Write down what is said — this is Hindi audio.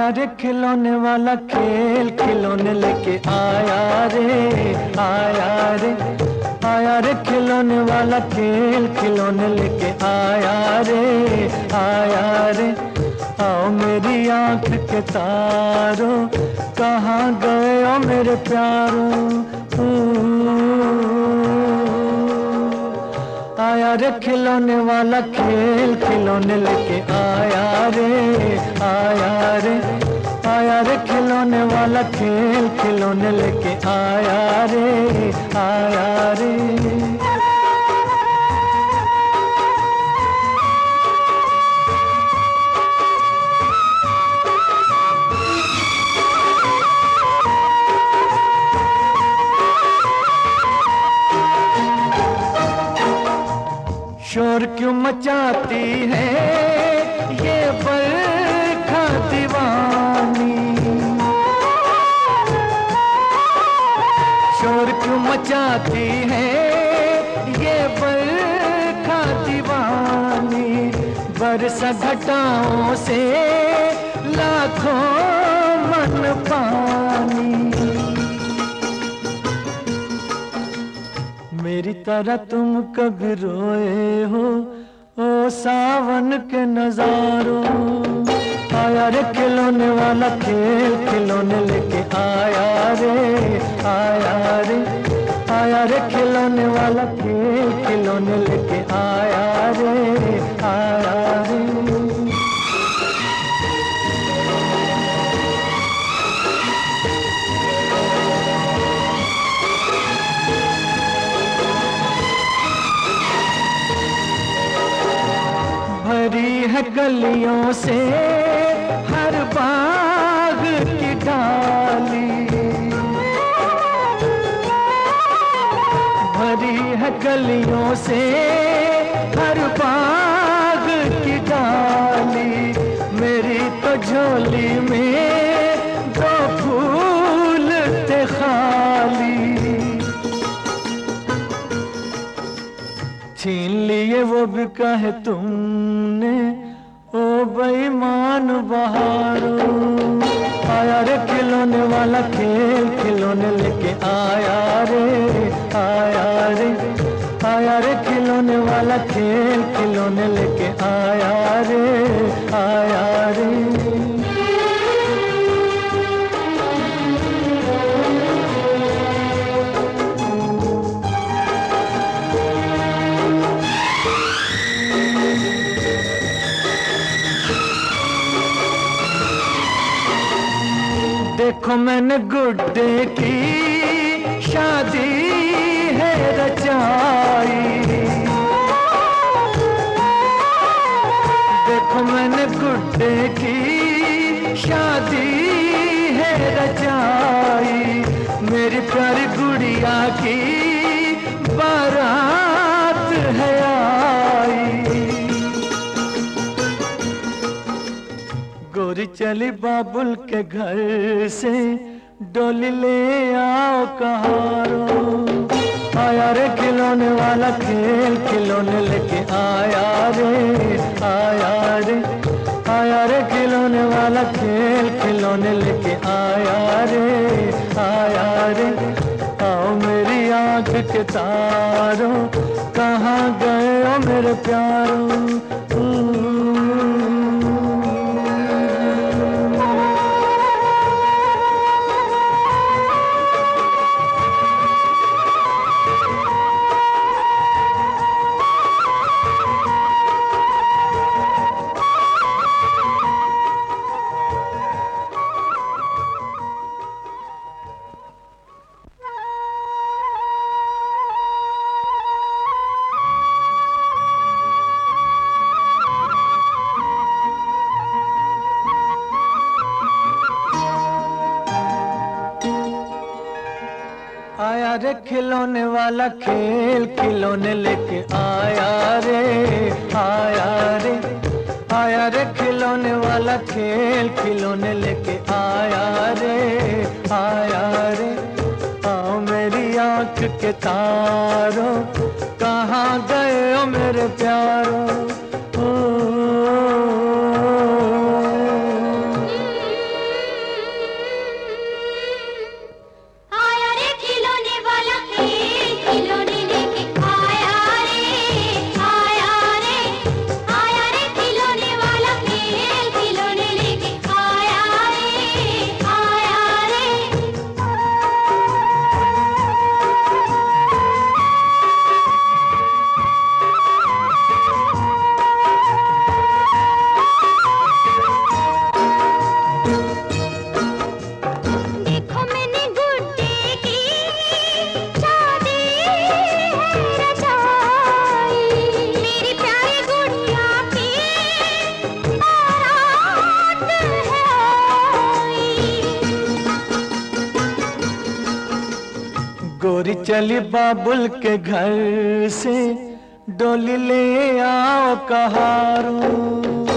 आया रे खिलौने वाला खेल खिलौने लेके आया रे, आया रे, आया रे खिलौने वाला खेल खिलौने लेके आया रे, आया रे। आओ मेरी आँख के तारों कहाँ गए ओ मेरे प्यारों, आया रे खिलौने वाला खेल खिलौने लेके आया रे, आया रे, आया रे खिलौने वाला खेल खिलौने लेके आया रे, आया रे। शोर क्यों मचाती है ये बरखा दीवानी, शोर क्यों मचाती है ये बरखा दीवानी, बरसा घटाओं से लाखों मन पानी। मेरी तरह तुम कभी रोए हो ओ सावन के नजारों, आया रे खिलौने वाला खेल खिलौने लेके आया रे, आया रे, आया रे खिलौने वाला खेल खिलौने लेके आया रे, आया रे। भरी है गलियों से हर बाग की डाली, भरी है गलियों से हर बाग की डाली, मेरी तो झोली में दो फूल थे खाली, छीन लिए वो भी कहे तुमने ओ बेईमान बहारों, आया रे खिलौने वाला खेल खिलौने लेके आया रे, आया रे, आया रे खिलौने वाला खेल खिलौने लेके आया रे, आया रे। देखो मैंने गुड्डे की शादी है रचाई, देखो मैंने गुड्डे की शादी है रचाई, मेरी प्यारी गुड़िया की बारात है आई, गोरी चली बाबुल के घर से डोली ले आओ कहारो, आया रे खिलौने वाला खेल खिलौने लेके आया रे, आया रे, आया रे खिलौने वाला खेल खिलौने लेके आया रे, आया रे। आओ मेरी आँख के तारों कहाँ गए ओ मेरे प्यारों, आया रे खिलौने वाला खेल खिलौने लेके आया रे, आया रे, आया रे खिलौने वाला खेल खिलौने लेके आया रे, आया रे। आओ मेरी आँख के तारों कहाँ गए ओ मेरे प्यारों, चली बाबुल के घर से डोली ले आओ कहारो।